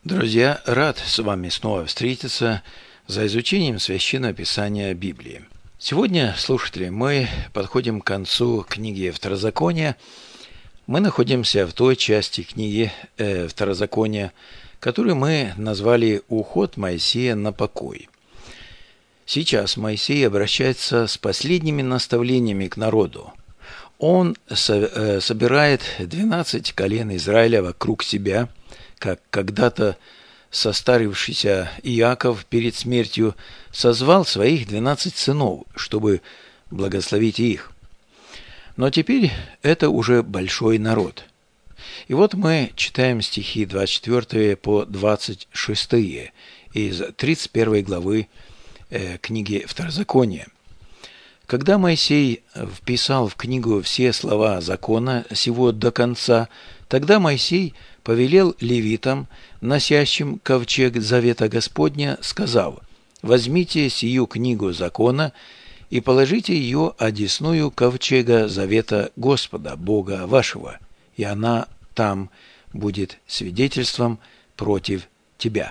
Друзья, рад с вами снова встретиться за изучением Священного Писания Библии. Сегодня, слушатели, мы подходим к концу книги Второзакония. Мы находимся в той части книги Второзакония, которую мы назвали «Уход Моисея на покой». Сейчас Моисей обращается с последними наставлениями к народу. Он собирает 12 колен Израиля вокруг себя, как когда-то состарившийся Иаков перед смертью созвал своих 12 сынов, чтобы благословить их. Но теперь это уже большой народ. И вот мы читаем стихи 24 по 26 из 31 главы книги Второзакония. Когда Моисей вписал в книгу все слова закона сего до конца, тогда Моисей повелел левитам, носящим ковчег завета Господня, сказав: «Возьмите сию книгу закона и положите ее одесную ковчега завета Господа, Бога вашего, и она там будет свидетельством против тебя».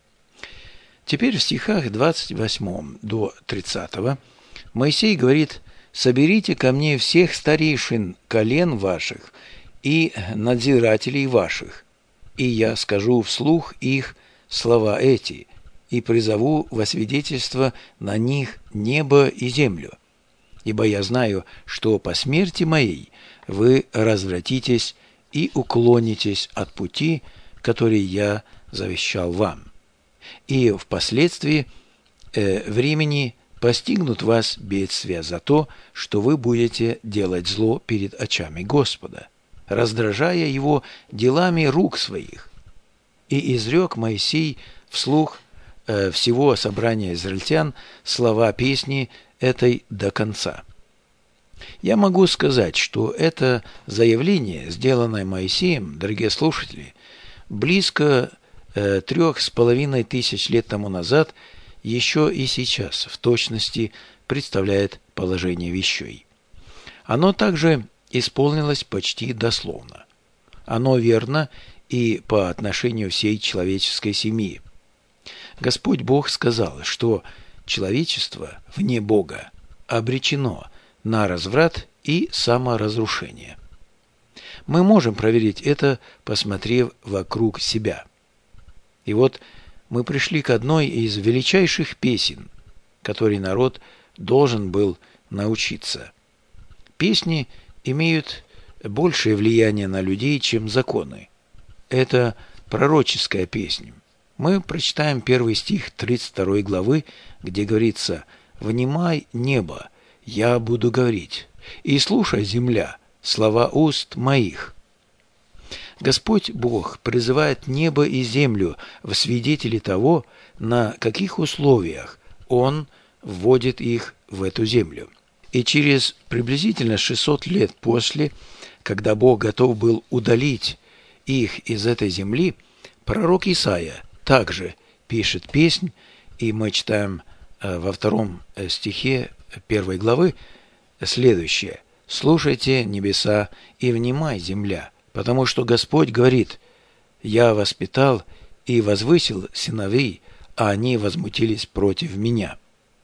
Теперь в стихах 28 до 30 Моисей говорит: «Соберите ко мне всех старейшин колен ваших и надзирателей ваших, и я скажу вслух их слова эти, и призову во свидетельство на них небо и землю. Ибо я знаю, что по смерти моей вы развратитесь и уклонитесь от пути, который я завещал вам. И впоследствии времени постигнут вас бедствия за то, что вы будете делать зло перед очами Господа, раздражая его делами рук своих». И изрек Моисей вслух всего собрания израильтян слова песни этой до конца. Я могу сказать, что это заявление, сделанное Моисеем, дорогие слушатели, близко 3500 лет тому назад, еще и сейчас в точности представляет положение вещей. Оно также исполнилось почти дословно. Оно верно и по отношению всей человеческой семьи. Господь Бог сказал, что человечество вне Бога обречено на разврат и саморазрушение. Мы можем проверить это, посмотрев вокруг себя. И вот мы пришли к одной из величайших песен, которой народ должен был научиться. Песни имеют большее влияние на людей, чем законы. Это пророческая песня. Мы прочитаем первый стих 32 главы, где говорится: «Внимай, небо, я буду говорить, и слушай, земля, слова уст моих». Господь Бог призывает небо и землю в свидетели того, на каких условиях Он вводит их в эту землю. И через приблизительно 600 лет после, когда Бог готов был удалить их из этой земли, пророк Исаия также пишет песнь, и мы читаем во 2 стихе 1 главы следующее: «Слушайте, небеса, и внимай, земля, потому что Господь говорит: я воспитал и возвысил сыновей, а они возмутились против меня».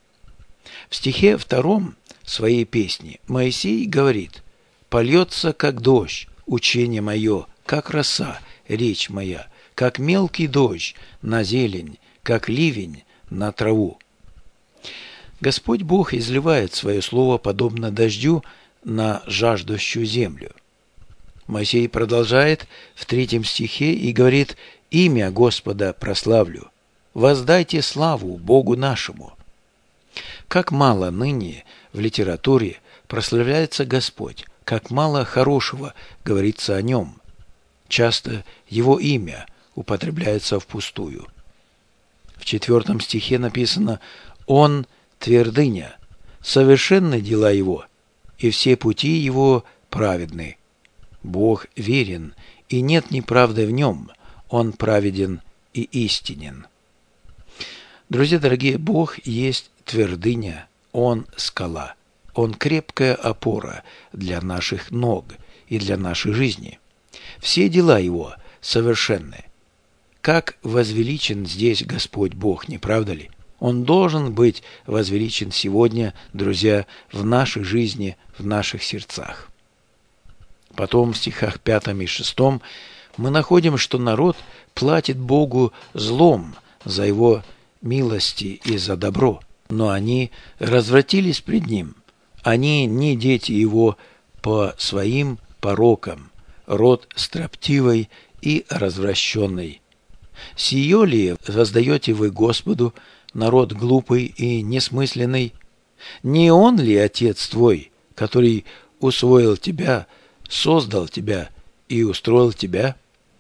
В стихе 2 своей песни Моисей говорит: «Польется, как дождь, учение мое, как роса, речь моя, как мелкий дождь на зелень, как ливень на траву». Господь Бог изливает свое слово подобно дождю на жаждущую землю. Моисей продолжает в 3 стихе и говорит: «Имя Господа прославлю, воздайте славу Богу нашему». Как мало ныне в литературе прославляется Господь, как мало хорошего говорится о Нем. Часто Его имя употребляется впустую. В 4 стихе написано: «Он твердыня, совершенны дела Его, и все пути Его праведны. Бог верен, и нет неправды в Нем, Он праведен и истинен». Друзья дорогие, Бог есть твердыня, Он скала, Он крепкая опора для наших ног и для нашей жизни. Все дела Его совершенны. Как возвеличен здесь Господь Бог, не правда ли? Он должен быть возвеличен сегодня, друзья, в нашей жизни, в наших сердцах. Потом в стихах 5 и 6 мы находим, что народ платит Богу злом за его милости и за добро, но они развратились пред Ним. Они не дети Его по своим порокам, род строптивый и развращенный. Сие ли воздаете вы Господу, народ глупый и несмысленный? Не Он ли Отец твой, который усвоил тебя, создал тебя и устроил тебя?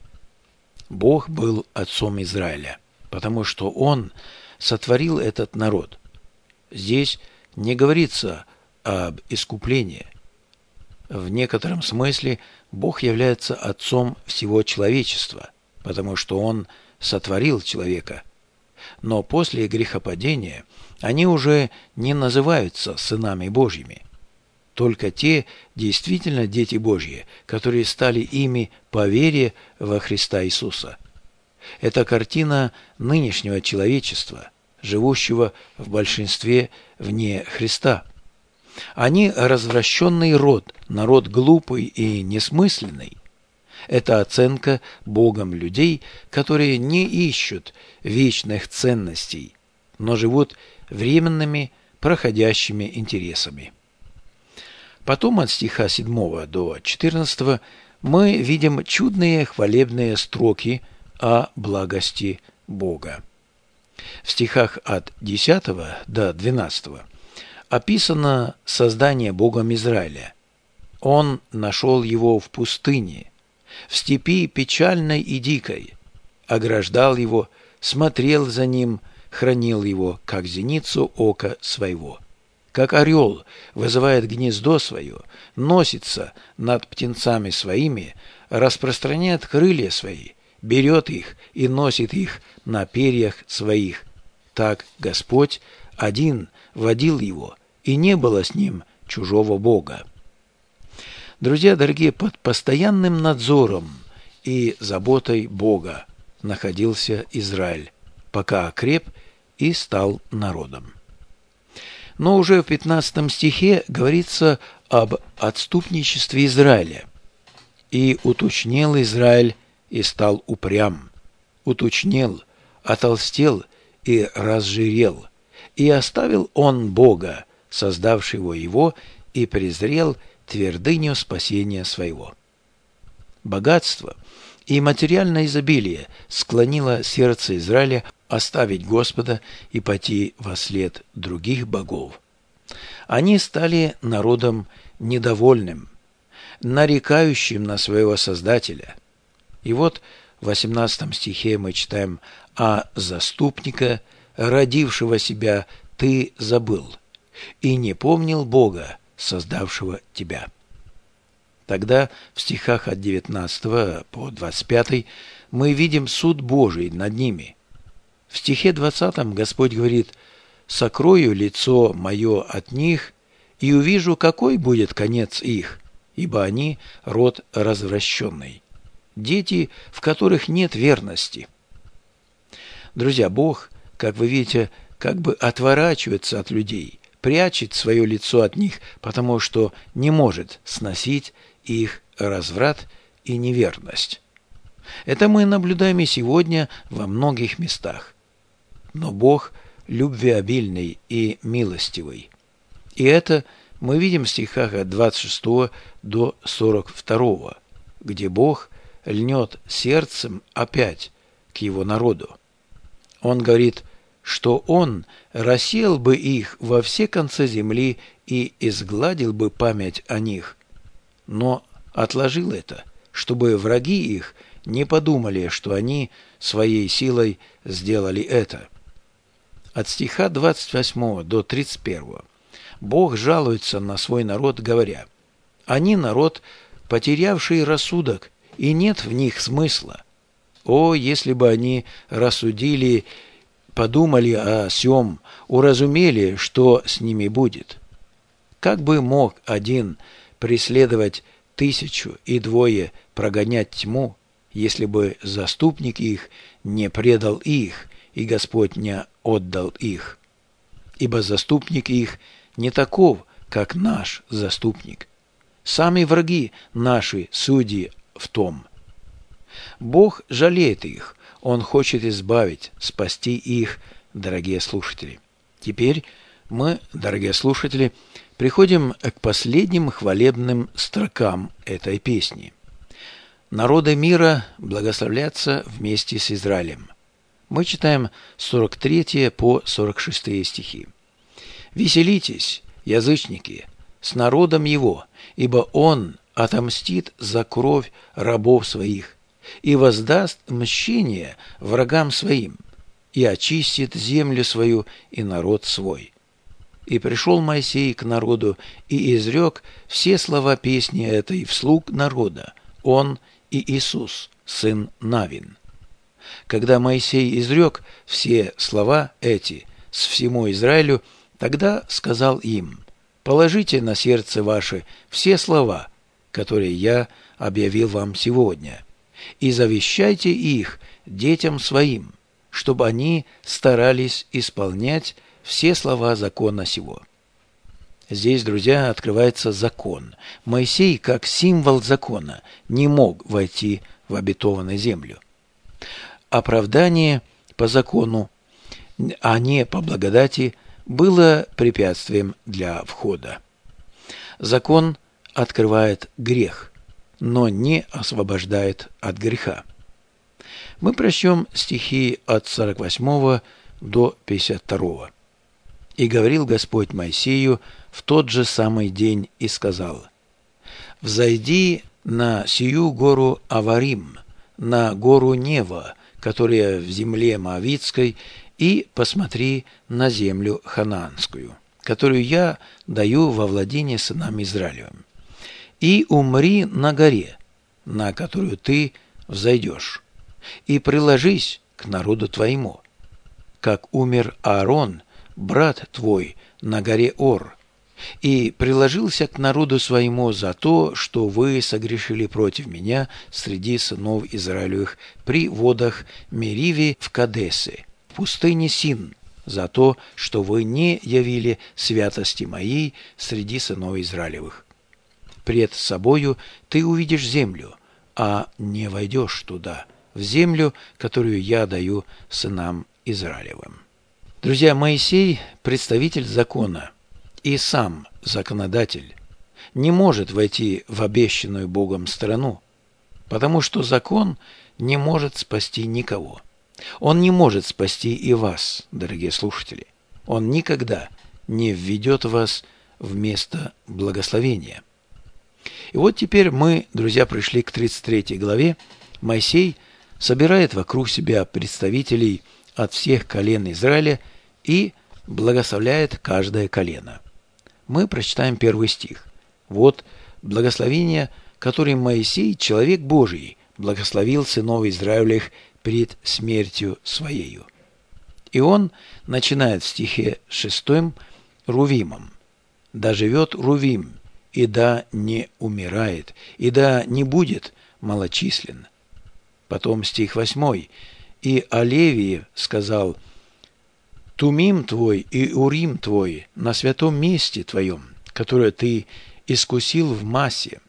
Бог был отцом Израиля, потому что Он сотворил этот народ. Здесь не говорится об искуплении. В некотором смысле Бог является отцом всего человечества, потому что Он сотворил человека. Но после грехопадения они уже не называются сынами Божьими. Только те действительно дети Божьи, которые стали ими по вере во Христа Иисуса. Это картина нынешнего человечества, живущего в большинстве вне Христа. Они развращенный род, народ глупый и несмысленный. Это оценка Богом людей, которые не ищут вечных ценностей, но живут временными, проходящими интересами. Потом от стиха 7 до 14 мы видим чудные хвалебные строки о благости Бога. В стихах от 10 до 12 описано создание Богом Израиля. Он нашел его в пустыне, в степи печальной и дикой, ограждал его, смотрел за ним, хранил его, как зеницу ока своего. Как орел вызывает гнездо свое, носится над птенцами своими, распространяет крылья свои, берет их и носит их на перьях своих. Так Господь один водил его, и не было с ним чужого Бога. Друзья дорогие, под постоянным надзором и заботой Бога находился Израиль, пока окреп и стал народом. Но уже в 15 стихе говорится об отступничестве Израиля. «И уточнел Израиль, и стал упрям, уточнел, отолстел и разжирел, и оставил он Бога, создавшего его, и презрел твердыню спасения своего». Богатство и материальное изобилие склонило сердце Израиля оставить Господа и пойти вослед других богов. Они стали народом недовольным, нарекающим на своего Создателя. И вот в 18 стихе мы читаем: «А заступника, родившего себя, ты забыл, и не помнил Бога, создавшего тебя». Тогда в стихах от 19 по 25 мы видим суд Божий над ними. В стихе 20 Господь говорит: «Сокрою лицо мое от них, и увижу, какой будет конец их, ибо они род развращенный, дети, в которых нет верности». Друзья, Бог, как вы видите, как бы отворачивается от людей, прячет свое лицо от них, потому что не может сносить их разврат и неверность. Это мы наблюдаем и сегодня во многих местах. Но Бог любвеобильный и милостивый. И это мы видим в стихах от 26 до 42, где Бог льнет сердцем опять к его народу. Он говорит, что Он рассеял бы их во все концы земли и изгладил бы память о них, но отложил это, чтобы враги их не подумали, что они своей силой сделали это. От стиха 28 до 31 Бог жалуется на свой народ, говоря: «Они народ, потерявший рассудок, и нет в них смысла. О, если бы они рассудили, подумали о сем, уразумели, что с ними будет. Как бы мог один преследовать 1000 и 2 прогонять тьму, если бы заступник их не предал их, и Господь не отдал их. Ибо заступник их не таков, как наш заступник. Сами враги наши судьи в том. Бог жалеет их, Он хочет избавить, спасти их, дорогие слушатели. Теперь мы, дорогие слушатели, приходим к последним хвалебным строкам этой песни. Народы мира благословлятся вместе с Израилем. Мы читаем 43 по 46 стихи. «Веселитесь, язычники, с народом его, ибо он отомстит за кровь рабов своих и воздаст мщение врагам своим, и очистит землю свою и народ свой. И пришел Моисей к народу и изрек все слова песни этой вслух народа, он и Иисус, сын Навин. Когда Моисей изрек все слова эти с всему Израилю, тогда сказал им: положите на сердце ваше все слова, которые я объявил вам сегодня, и завещайте их детям своим, чтобы они старались исполнять все слова закона сего». Здесь, друзья, открывается закон. Моисей, как символ закона, не мог войти в обетованную землю. Оправдание по закону, а не по благодати, было препятствием для входа. Закон открывает грех, но не освобождает от греха. Мы прочтем стихи от 48 до 52. «И говорил Господь Моисею в тот же самый день и сказал: взойди на сию гору Аварим, на гору Нева, которая в земле Моавитской, и посмотри на землю Ханаанскую, которую я даю во владение сынам Израилевым, и умри на горе, на которую ты взойдешь, и приложись к народу твоему, как умер Аарон, брат твой, на горе Ор, и приложился к народу своему за то, что вы согрешили против меня среди сынов Израилевых при водах Мериве в Кадесе, в пустыне Син, за то, что вы не явили святости моей среди сынов Израилевых. Пред собою ты увидишь землю, а не войдешь туда, в землю, которую я даю сынам Израилевым». Друзья, Моисей – представитель закона и сам законодатель, не может войти в обещанную Богом страну, потому что закон не может спасти никого. Он не может спасти и вас, дорогие слушатели. Он никогда не введет вас в место благословения. И вот теперь мы, друзья, пришли к 33 главе. Моисей собирает вокруг себя представителей от всех колен Израиля и благословляет каждое колено. Мы прочитаем первый стих. «Вот благословение, которым Моисей, человек Божий, благословил сынов Израилевых пред смертью своею». И он начинает в стихе 6 Рувимом. «Да живет Рувим, и да не умирает, и да не будет малочислен». Потом стих 8. «И о Левии сказал: Тумим твой и Урим твой на святом месте твоем, которое ты искусил в массе,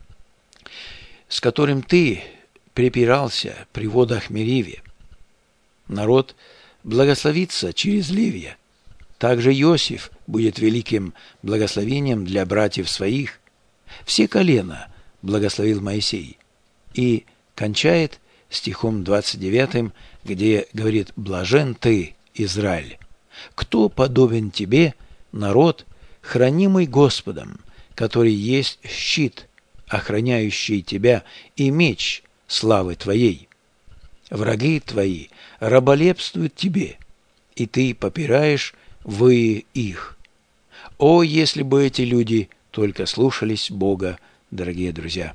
с которым ты препирался при водах Мериве. Народ благословится через Левия. Также Иосиф будет великим благословением для братьев своих. Все колена благословил Моисей». И кончает стихом 29, где говорит: «Блажен ты, Израиль! Кто подобен тебе, народ, хранимый Господом, который есть щит, охраняющий тебя, и меч славы твоей? Враги твои раболепствуют тебе, и ты попираешь выи их». О, если бы эти люди только слушались Бога, дорогие друзья!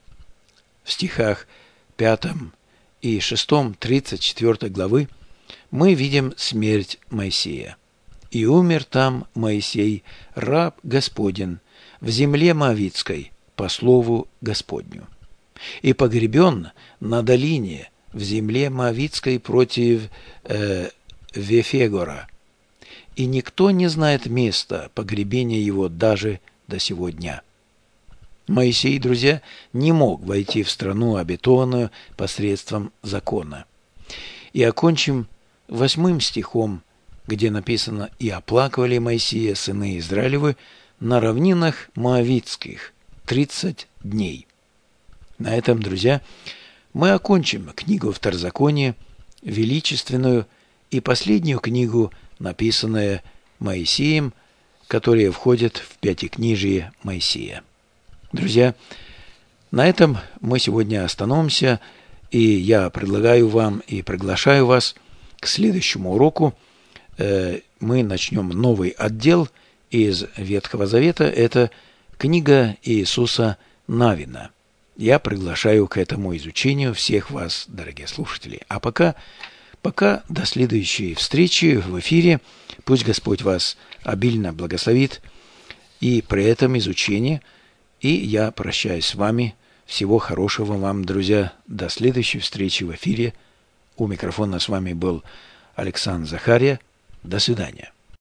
В стихах 5 и 6 34 главы мы видим смерть Моисея. «И умер там Моисей, раб Господен, в земле Моавитской, по слову Господню. и погребен на долине в земле Моавитской против Вефегора. И никто не знает места погребения его даже до сего дня. Моисей, друзья, не мог войти в страну обетованную посредством закона. И окончим 8 стихом, где написано: «И оплакивали Моисея сыны Израилевы на равнинах Моавитских 30 дней». На этом, друзья, мы окончим книгу Второзакония, величественную и последнюю книгу, написанную Моисеем, которая входит в Пятикнижие Моисея. Друзья, на этом мы сегодня остановимся, и я предлагаю вам и приглашаю вас к следующему уроку. Мы начнем новый отдел из Ветхого Завета. Это книга Иисуса Навина. Я приглашаю к этому изучению всех вас, дорогие слушатели. А пока до следующей встречи в эфире. Пусть Господь вас обильно благословит и при этом изучении. И я прощаюсь с вами. Всего хорошего вам, друзья. До следующей встречи в эфире. У микрофона с вами был Александр Захария. До свидания.